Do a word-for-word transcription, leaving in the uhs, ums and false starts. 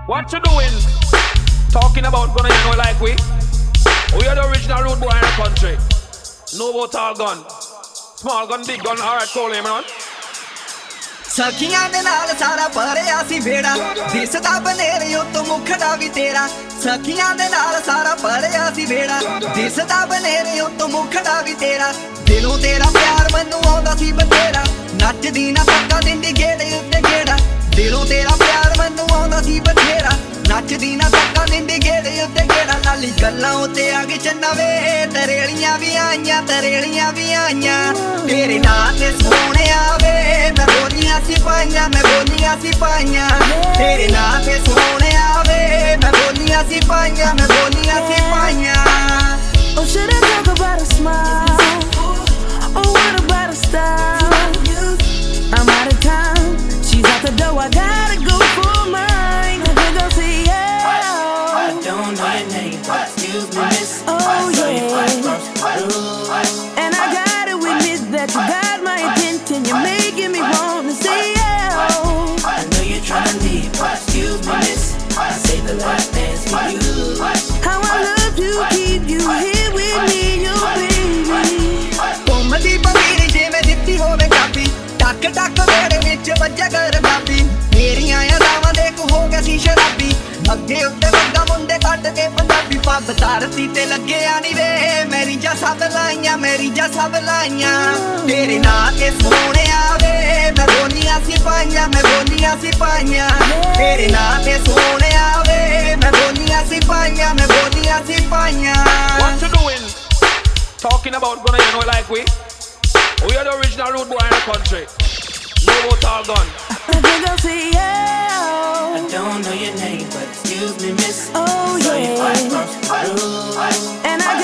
What you doing? Talking about gonna you know like we? We are the original road boy in the country. No about all gun. Small gun, big gun, alright, call him on. ਸਖੀਆਂ ਦੇ ਨਾਲ ਸਾਰਾ ਭਰਿਆ ਸੀ ਬੇੜਾ ਦਿਸਦਾ ਬਨੇਰੇ ਉੱਤੋਂ ਮੁਖੜਾ ਵੀ ਤੇਰਾ ਸਖੀਆਂ ਦੇ ਨਾਲ ਸਾਰਾ ਭਰਿਆ ਸੀ ਬੇੜਾ ਦਿਸਦਾ ਬਨੇਰੇ ਉੱਤੋਂ ਮੁਖੜਾ ਵੀ ਤੇਰਾ ਦਿਲੋਂ ਤੇਰਾ ਪਿਆਰ ਮੈਨੂੰ ਆਉਂਦਾ ਸੀ ਬਥੇਰਾ ਨੱਚਦੀ ਨਾ ਧੱਕਾ ਦਿੰਦੀ ਗੇੜੇ ਉੱਤੇ ਗੇੜਾ ਦਿਲੋਂ ਤੇਰਾ ਪਿਆਰ ਮੈਨੂੰ ਆਉਂਦਾ ਸੀ ਬਥੇਰਾ ਨੱਚਦੀ ਨਾ ਧੱਕਾ ਦਿੰਦੀ ਗੇੜੇ ਉੱਤੇ ਗੇੜਾ ਲਾਲੀ ਗੱਲਾਂ ਉੱਤੇ ਆ ਗਈ ਚੰਨਾਵੇ ਤਰੇਲੀਆਂ ਵੀ ਆਈਆਂ ਤਰੇਲੀਆਂ ਵੀ ਆਈਆਂ ਤੇਰੇ ਨਾਂ ਤੇ ਸੋਹਣਿਆ ਵੇ ਮੈਂ ਬੋਲੀਆਂ ਸੀ ਪਾਈਆਂ ਮੈਂ ਬੋਲੀਆਂ ਸੀ ਪਾਈਆਂ ਤੇਰੇ ਨਾਂ ਤੇ ਸੋਹਣਿਆ ਵੇ ਮੈਂ ਬੋਲੀਆਂ ਸੀ ਪਾਈਆਂ ਮੈਂ ਬੋਲੀਆਂ ਸੀ ਪਾਈਆਂ Oh, should I talk about a smile? Oh, what about a style? I'm out of town, she's out the door, I gotta go for mine. I think I'll say yeah. I don't know your name, but excuse me, miss. Oh yeah. And I gotta admit that you got my attention, you're making me want to say yeah. I know you're trying to leave, but excuse me, miss. I say the last dance for you. How I love to keep you here with me, you baby. ਘੁੰਮਦੀ ਪਮੀਰੀ ਜਿਵੇਂ ਦਿੱਤੀ ਹੋਵੇ copy ਟੱਕ ਟੱਕ ਵੇੜੇ ਵਿੱਚ ਵੱਜਾ ਕਰ ਬਾਬੀ ਮੇਰੀਆਂ ਅਦਾਵਾਂ ਦੇਖ ਹੋ ਗਿਆ ਸੀ ਸ਼ਰਾਬੀ ਅੱਗੇ ਉੱਤੇ ਵੱਡਾ ਮੁੰਡੇ ਕੱਢ ਕੇ ਪੰਜਾਬੀ ਪੱਬ ਧਰਤੀ ਤੇ ਲੱਗਿਆ ਨੀ ਵੇ ਮੇਰੀ ਜਾ ਸਭ ਲਾਈਆਂ ਮੇਰੀ ਜਾ ਸਭ ਲਾਈਆਂ ਤੇਰੇ ਨਾਂ ਤੇ ਸੋਹਣਿਆ ਵੇ ਮੈਂ ਬੋਲੀਆਂ ਸੀ ਪਾਈਆਂ ਮੈਂ ਬੋਲੀਆਂ ਸੀ ਪਾਈਆਂ ਤੇਰੇ ਨਾਂ ਤੇ ਸੋਹਣਿਆ ਵੇ ਮੈਂ ਬੋਲੀਆਂ ਸੀ ਪਾਈਆਂ ਮੈਂ ਬੋਲੀਆਂ ਸੀ ਪਾਈਆਂ What you doing? Talking about gonna you know like we? We are the original road boy in the country. No about all gun. I think I'll say yeah. I don't know your name, but excuse me, miss. Oh So you yeah. fight from Peru. And I